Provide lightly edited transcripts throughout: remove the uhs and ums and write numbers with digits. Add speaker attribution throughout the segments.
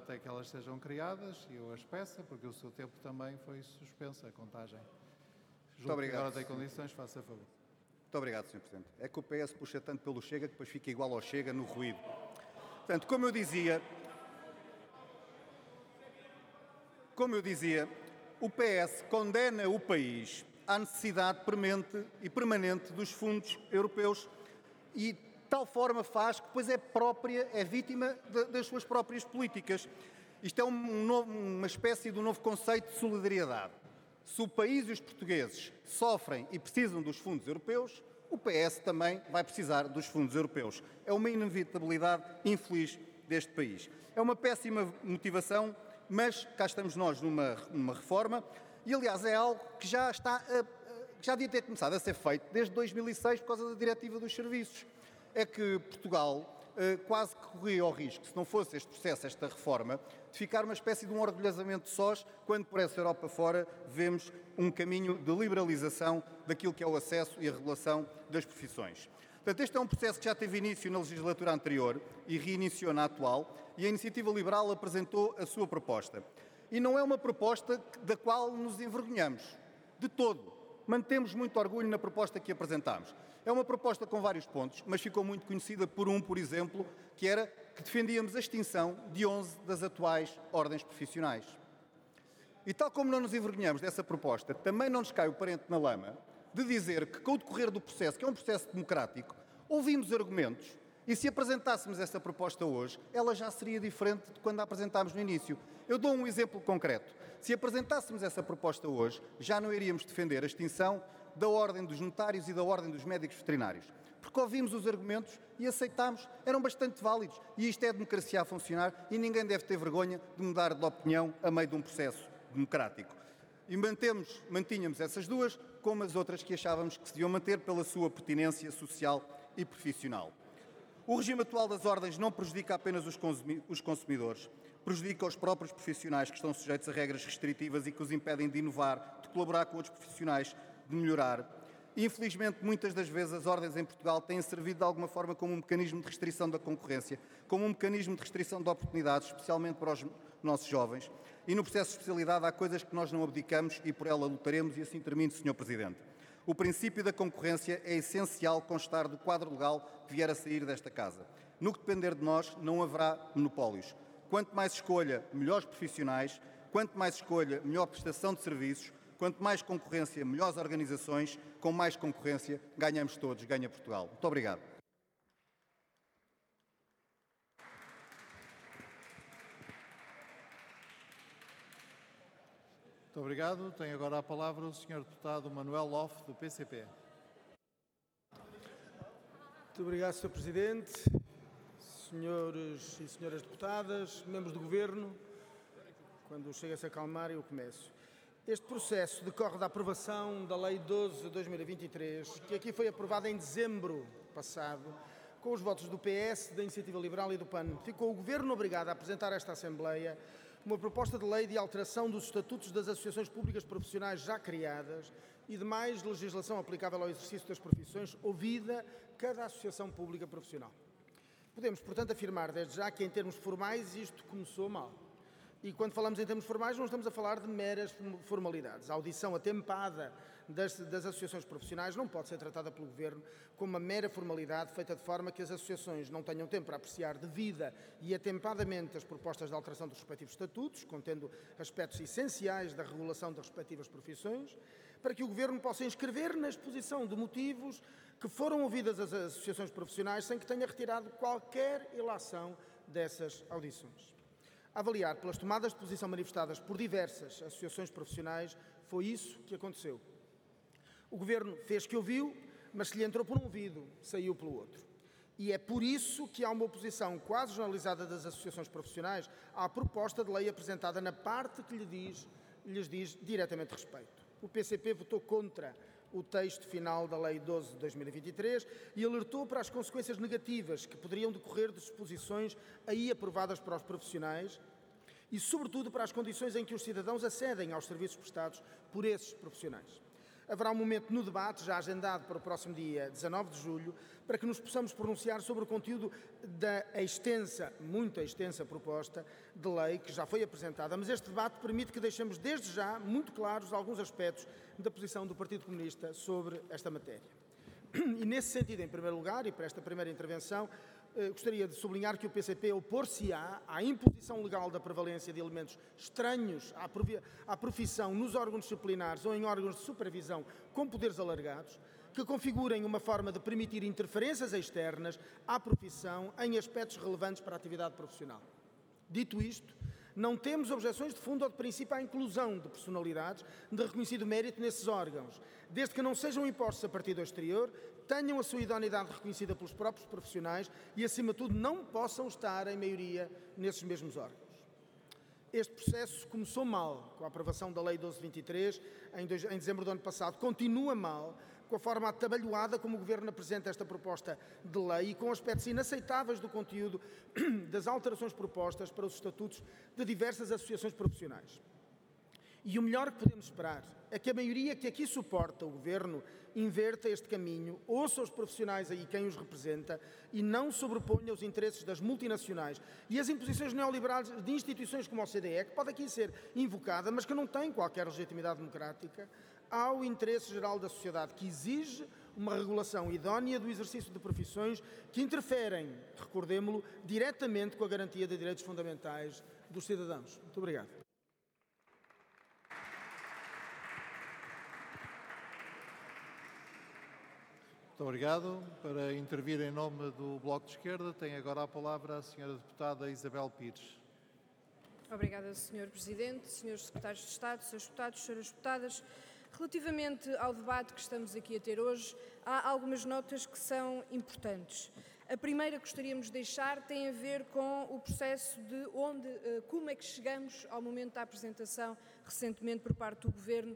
Speaker 1: até que elas sejam criadas e eu as peça, porque o seu tempo também foi suspensa, a contagem.
Speaker 2: Muito obrigado.
Speaker 1: Agora tem condições, faça favor.
Speaker 2: Muito obrigado, Sr. Presidente. É que o PS puxa tanto pelo Chega que depois fica igual ao Chega no ruído. Portanto, como eu dizia, o PS condena o país à necessidade premente e permanente dos fundos europeus e de tal forma faz que depois é vítima das suas próprias políticas. Isto é uma espécie de um novo conceito de solidariedade. Se o país e os portugueses sofrem e precisam dos fundos europeus, o PS também vai precisar dos fundos europeus. É uma inevitabilidade infeliz deste país. É uma péssima motivação, mas cá estamos nós numa reforma e, aliás, é algo que já devia ter começado a ser feito desde 2006 por causa da Diretiva dos Serviços. É que Portugal quase que corria o risco, se não fosse este processo, esta reforma, de ficar uma espécie de um orgulhosamente sós, quando por essa Europa fora vemos um caminho de liberalização daquilo que é o acesso e a regulação das profissões. Portanto, este é um processo que já teve início na legislatura anterior e reiniciou na atual, e a Iniciativa Liberal apresentou a sua proposta. E não é uma proposta da qual nos envergonhamos, de todo. Mantemos muito orgulho na proposta que apresentámos. É uma proposta com vários pontos, mas ficou muito conhecida por exemplo, que era que defendíamos a extinção de 11 das atuais ordens profissionais. E tal como não nos envergonhamos dessa proposta, também não nos cai o parente na lama de dizer que, com o decorrer do processo, que é um processo democrático, ouvimos argumentos e se apresentássemos essa proposta hoje, ela já seria diferente de quando a apresentámos no início. Eu dou um exemplo concreto. Se apresentássemos essa proposta hoje, já não iríamos defender a extinção da Ordem dos Notários e da Ordem dos Médicos Veterinários. Porque ouvimos os argumentos e aceitámos, eram bastante válidos. E isto é a democracia a funcionar e ninguém deve ter vergonha de mudar de opinião a meio de um processo democrático. E mantínhamos essas duas, como as outras que achávamos que se deviam manter pela sua pertinência social e profissional. O regime atual das ordens não prejudica apenas os consumidores, prejudica os próprios profissionais que estão sujeitos a regras restritivas e que os impedem de inovar, de colaborar com outros profissionais, de melhorar. Infelizmente, muitas das vezes as ordens em Portugal têm servido de alguma forma como um mecanismo de restrição da concorrência, como um mecanismo de restrição de oportunidades, especialmente para os nossos jovens. E no processo de especialidade há coisas que nós não abdicamos e por ela lutaremos e assim termino, Sr. Presidente. O princípio da concorrência é essencial constar do quadro legal que vier a sair desta Casa. No que depender de nós, não haverá monopólios. Quanto mais escolha, melhores profissionais. Quanto mais escolha, melhor prestação de serviços. Quanto mais concorrência, melhores organizações. Com mais concorrência, ganhamos todos, ganha Portugal. Muito obrigado.
Speaker 1: Muito obrigado. Tem agora a palavra o Sr. Deputado Manuel Lofe, do PCP.
Speaker 3: Muito obrigado, Sr. Presidente, senhores e senhoras deputadas, membros do Governo. Quando chega a se acalmar, eu começo. Este processo decorre da aprovação da Lei 12 de 2023, que aqui foi aprovada em dezembro passado, com os votos do PS, da Iniciativa Liberal e do PAN. Ficou o Governo obrigado a apresentar a esta Assembleia uma proposta de lei de alteração dos estatutos das associações públicas profissionais já criadas e de mais legislação aplicável ao exercício das profissões, ouvida cada associação pública profissional. Podemos, portanto, afirmar desde já que, em termos formais, isto começou mal. E quando falamos em termos formais, não estamos a falar de meras formalidades. A audição atempada das associações profissionais não pode ser tratada pelo Governo como uma mera formalidade feita de forma que as associações não tenham tempo para apreciar devida e atempadamente as propostas de alteração dos respectivos estatutos, contendo aspectos essenciais da regulação das respectivas profissões, para que o Governo possa inscrever na exposição de motivos que foram ouvidas as associações profissionais sem que tenha retirado qualquer ilação dessas audições. A avaliar pelas tomadas de posição manifestadas por diversas associações profissionais, foi isso que aconteceu. O Governo fez que ouviu, mas se lhe entrou por um ouvido, saiu pelo outro. E é por isso que há uma oposição quase generalizada das associações profissionais à proposta de lei apresentada na parte que lhes diz diretamente respeito. O PCP votou contra o texto final da Lei 12 de 2023 e alertou para as consequências negativas que poderiam decorrer de disposições aí aprovadas para os profissionais e, sobretudo, para as condições em que os cidadãos acedem aos serviços prestados por esses profissionais. haverá um momento no debate, já agendado para o próximo dia 19 de julho, para que nos possamos pronunciar sobre o conteúdo da muito extensa proposta de lei que já foi apresentada. Mas este debate permite que deixemos desde já muito claros alguns aspectos da posição do Partido Comunista sobre esta matéria. E nesse sentido, em primeiro lugar, e para esta primeira intervenção, gostaria de sublinhar que o PCP opor-se-á à imposição legal da prevalência de elementos estranhos à profissão nos órgãos disciplinares ou em órgãos de supervisão com poderes alargados, que configurem uma forma de permitir interferências externas à profissão em aspectos relevantes para a atividade profissional. Dito isto, não temos objeções de fundo ou de princípio à inclusão de personalidades de reconhecido mérito nesses órgãos, desde que não sejam impostos a partir do exterior, tenham a sua idoneidade reconhecida pelos próprios profissionais e, acima de tudo, não possam estar em maioria nesses mesmos órgãos. Este processo começou mal, com a aprovação da Lei 1223, em dezembro do ano passado. Continua mal, com a forma atabalhoada como o Governo apresenta esta proposta de lei e com aspectos inaceitáveis do conteúdo das alterações propostas para os estatutos de diversas associações profissionais. E o melhor que podemos esperar é que a maioria que aqui suporta o Governo inverta este caminho, ouça os profissionais aí quem os representa e não sobreponha os interesses das multinacionais e as imposições neoliberais de instituições como a OCDE, que pode aqui ser invocada, mas que não tem qualquer legitimidade democrática, ao interesse geral da sociedade, que exige uma regulação idónea do exercício de profissões que interferem, recordemo-lo, diretamente com a garantia de direitos fundamentais dos cidadãos. Muito obrigado.
Speaker 1: Muito obrigado. Para intervir em nome do Bloco de Esquerda, tem agora a palavra a Sra. Deputada Isabel Pires.
Speaker 4: Obrigada, Sr. Presidente, Srs. Secretários de Estado, Srs. Deputados, Sras. Deputadas. Relativamente ao debate que estamos aqui a ter hoje, há algumas notas que são importantes. A primeira que gostaríamos de deixar tem a ver com o processo de como é que chegamos ao momento da apresentação recentemente por parte do Governo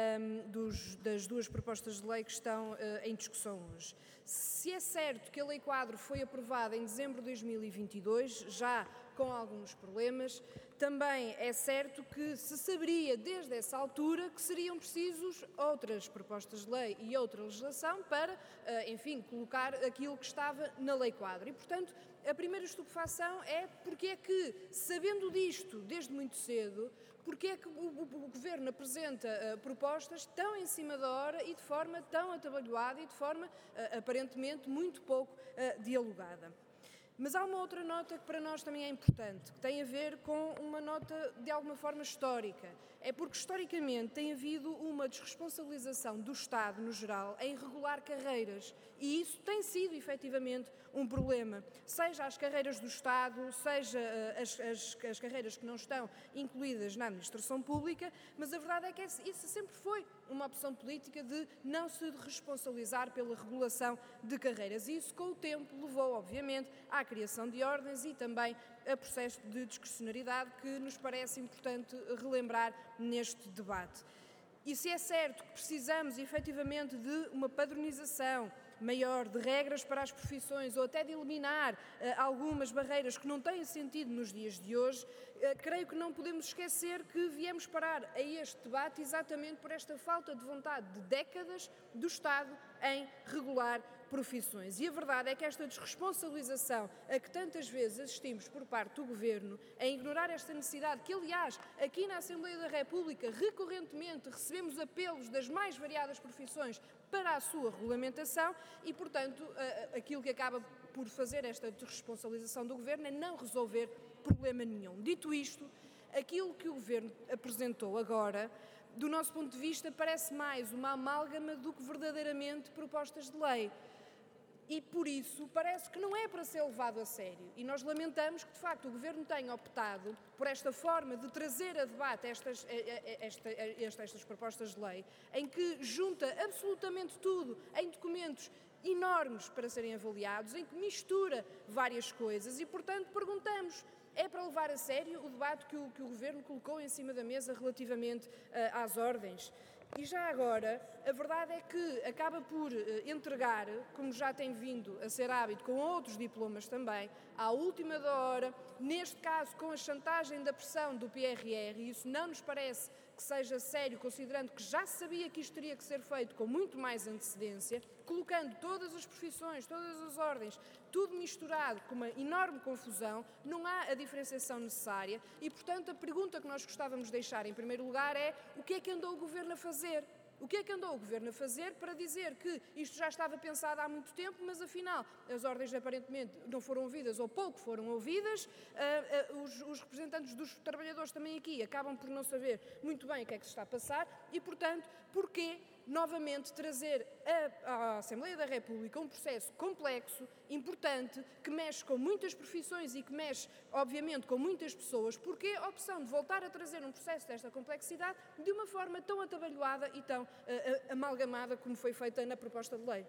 Speaker 4: das duas propostas de lei que estão em discussão hoje. Se é certo que a Lei Quadro foi aprovada em dezembro de 2022, já com alguns problemas, também é certo que se saberia desde essa altura que seriam precisos outras propostas de lei e outra legislação para, enfim, colocar aquilo que estava na Lei Quadro. E, portanto, a primeira estupefação é porque é que, sabendo disto desde muito cedo, porque é que o Governo apresenta propostas tão em cima da hora e de forma tão atabalhoada e de forma aparentemente muito pouco dialogada. Mas há uma outra nota que para nós também é importante, que tem a ver com uma nota de alguma forma histórica. É porque historicamente tem havido uma desresponsabilização do Estado no geral em regular carreiras e isso tem sido efetivamente um problema. Seja as carreiras do Estado, seja as carreiras que não estão incluídas na administração pública, mas a verdade é que isso sempre foi uma opção política de não se responsabilizar pela regulação de carreiras. E isso com o tempo levou, obviamente, à criação de ordens e também a processo de discrecionariedade que nos parece importante relembrar neste debate. E se é certo que precisamos efetivamente de uma padronização maior de regras para as profissões ou até de eliminar algumas barreiras que não têm sentido nos dias de hoje, creio que não podemos esquecer que viemos parar a este debate exatamente por esta falta de vontade de décadas do Estado em regular profissões. E a verdade é que esta desresponsabilização a que tantas vezes assistimos por parte do Governo, a ignorar esta necessidade que, aliás, aqui na Assembleia da República, recorrentemente recebemos apelos das mais variadas profissões para a sua regulamentação e, portanto, aquilo que acaba por fazer esta desresponsabilização do Governo é não resolver problema nenhum. Dito isto, aquilo que o Governo apresentou agora, do nosso ponto de vista, parece mais uma amálgama do que verdadeiramente propostas de lei. E, por isso, parece que não é para ser levado a sério. E nós lamentamos que, de facto, o Governo tenha optado por esta forma de trazer a debate estas propostas de lei, em que junta absolutamente tudo em documentos enormes para serem avaliados, em que mistura várias coisas e, portanto, perguntamos: é para levar a sério o debate que o Governo colocou em cima da mesa relativamente às ordens? E já agora, a verdade é que acaba por entregar, como já tem vindo a ser hábito com outros diplomas também, à última da hora, neste caso com a chantagem da pressão do PRR, e isso não nos parece que seja sério, considerando que já sabia que isto teria que ser feito com muito mais antecedência, colocando todas as profissões, todas as ordens, tudo misturado com uma enorme confusão, não há a diferenciação necessária e, portanto, a pergunta que nós gostávamos de deixar em primeiro lugar é: o que é que andou o Governo a fazer? O que é que andou o Governo a fazer para dizer que isto já estava pensado há muito tempo, mas afinal as ordens aparentemente não foram ouvidas ou pouco foram ouvidas, os representantes dos trabalhadores também aqui acabam por não saber muito bem o que é que se está a passar e, portanto, porquê novamente trazer à Assembleia da República um processo complexo, importante, que mexe com muitas profissões e que mexe, obviamente, com muitas pessoas? Porquê a opção de voltar a trazer um processo desta complexidade de uma forma tão atabalhoada e tão amalgamada como foi feita na proposta de lei?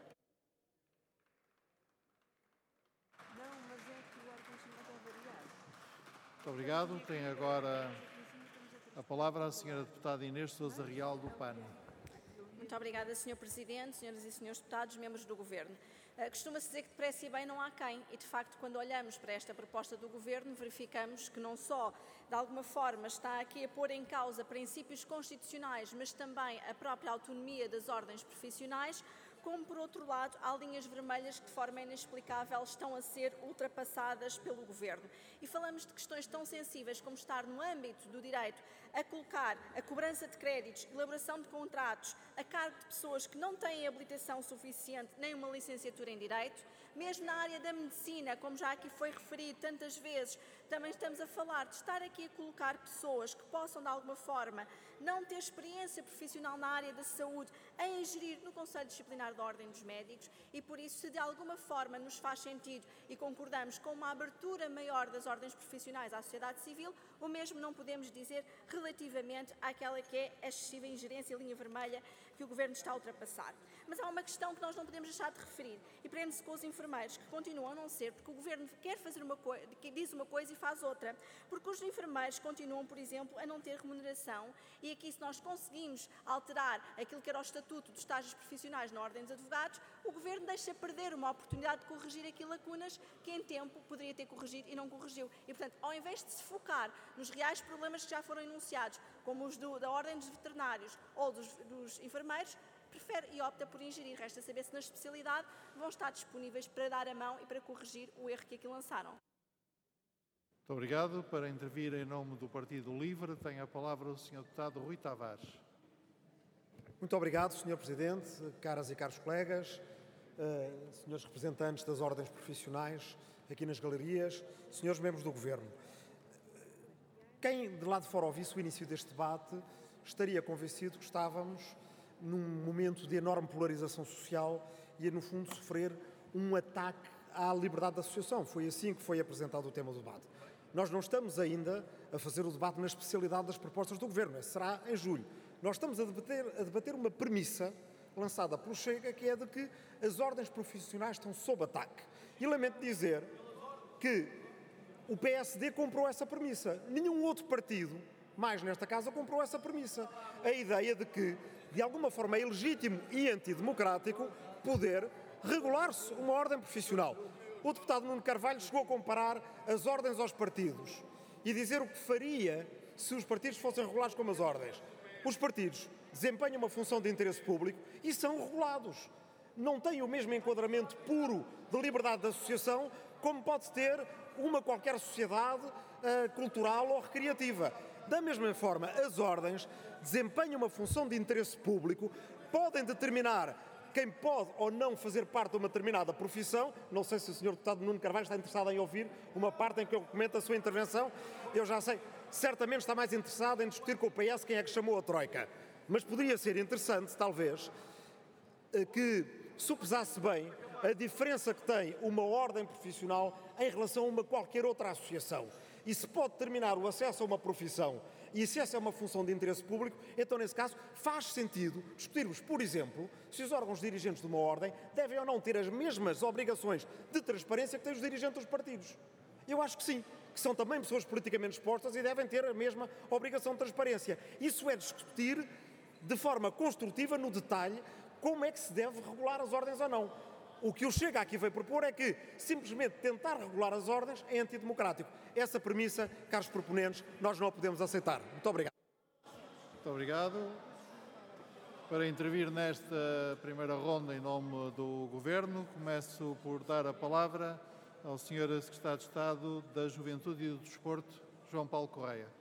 Speaker 1: Muito obrigado. Tem agora a palavra a senhora deputada Inês Sousa Real, do PAN.
Speaker 5: Muito obrigada, Sr. Presidente, senhoras e senhores deputados, membros do Governo. Costuma-se dizer que depressa e bem não há quem, e de facto, quando olhamos para esta proposta do Governo, verificamos que não só, de alguma forma, está aqui a pôr em causa princípios constitucionais, mas também a própria autonomia das ordens profissionais, como, por outro lado, há linhas vermelhas que, de forma inexplicável, estão a ser ultrapassadas pelo Governo. E falamos de questões tão sensíveis como estar no âmbito do direito a colocar a cobrança de créditos, elaboração de contratos a cargo de pessoas que não têm habilitação suficiente nem uma licenciatura em Direito. Mesmo na área da medicina, como já aqui foi referido tantas vezes, também estamos a falar de estar aqui a colocar pessoas que possam, de alguma forma, não ter experiência profissional na área da saúde a ingerir no Conselho Disciplinar da Ordem dos Médicos e, por isso, se de alguma forma nos faz sentido e concordamos com uma abertura maior das ordens profissionais à sociedade civil, o mesmo não podemos dizer relativamente àquela que é a excessiva ingerência e linha vermelha que o Governo está a ultrapassar. Mas há uma questão que nós não podemos deixar de referir e prende-se com os enfermeiros, que continuam a não ser, porque o Governo quer fazer diz uma coisa e faz outra, porque os enfermeiros continuam, por exemplo, a não ter remuneração e aqui, se nós conseguimos alterar aquilo que era o estatuto dos estágios profissionais na Ordem dos Advogados, o Governo deixa perder uma oportunidade de corrigir aqui lacunas que em tempo poderia ter corrigido e não corrigiu. E, portanto, ao invés de se focar nos reais problemas que já foram enunciados, como os da Ordem dos Veterinários ou dos enfermeiros, prefere e opta por ingerir. Resta saber se na especialidade vão estar disponíveis para dar a mão e para corrigir o erro que aqui lançaram.
Speaker 1: Muito obrigado. Para intervir em nome do Partido Livre, tem a palavra o Sr. Deputado Rui Tavares.
Speaker 6: Muito obrigado, Sr. Presidente, caras e caros colegas, senhores representantes das ordens profissionais aqui nas galerias, senhores membros do Governo. Quem de lá de fora ouvisse o início deste debate estaria convencido que estávamos num momento de enorme polarização social e a, no fundo, sofrer um ataque à liberdade de associação. Foi assim que foi apresentado o tema do debate. Nós não estamos ainda a fazer o debate na especialidade das propostas do Governo, será em julho. Nós estamos a debater uma premissa lançada pelo Chega, que é de que as ordens profissionais estão sob ataque. E lamento dizer que o PSD comprou essa premissa. Nenhum outro partido, mais nesta casa, comprou essa premissa. A ideia de que, de alguma forma, é ilegítimo e antidemocrático poder regular-se uma ordem profissional. O deputado Nuno Carvalho chegou a comparar as ordens aos partidos e dizer o que faria se os partidos fossem regulados como as ordens. Os partidos desempenham uma função de interesse público e são regulados. Não têm o mesmo enquadramento puro de liberdade de associação como pode ter uma qualquer sociedade cultural ou recreativa. Da mesma forma, as ordens desempenham uma função de interesse público, podem determinar quem pode ou não fazer parte de uma determinada profissão. Não sei se o Sr. Deputado Nuno Carvalho está interessado em ouvir uma parte em que eu comento a sua intervenção. Eu já sei, certamente está mais interessado em discutir com o PS quem é que chamou a Troika. Mas poderia ser interessante, talvez, que sopesasse bem a diferença que tem uma ordem profissional em relação a uma qualquer outra associação. E se pode determinar o acesso a uma profissão e se essa é uma função de interesse público, então, nesse caso, faz sentido discutirmos, por exemplo, se os órgãos dirigentes de uma ordem devem ou não ter as mesmas obrigações de transparência que têm os dirigentes dos partidos. Eu acho que sim, que são também pessoas politicamente expostas e devem ter a mesma obrigação de transparência. Isso é discutir de forma construtiva, no detalhe, como é que se deve regular as ordens ou não. O que o Chega aqui veio propor é que simplesmente tentar regular as ordens é antidemocrático. Essa premissa, caros proponentes, nós não a podemos aceitar. Muito obrigado.
Speaker 1: Muito obrigado. Para intervir nesta primeira ronda em nome do Governo, começo por dar a palavra ao Sr. Secretário de Estado da Juventude e do Desporto, João Paulo Correia.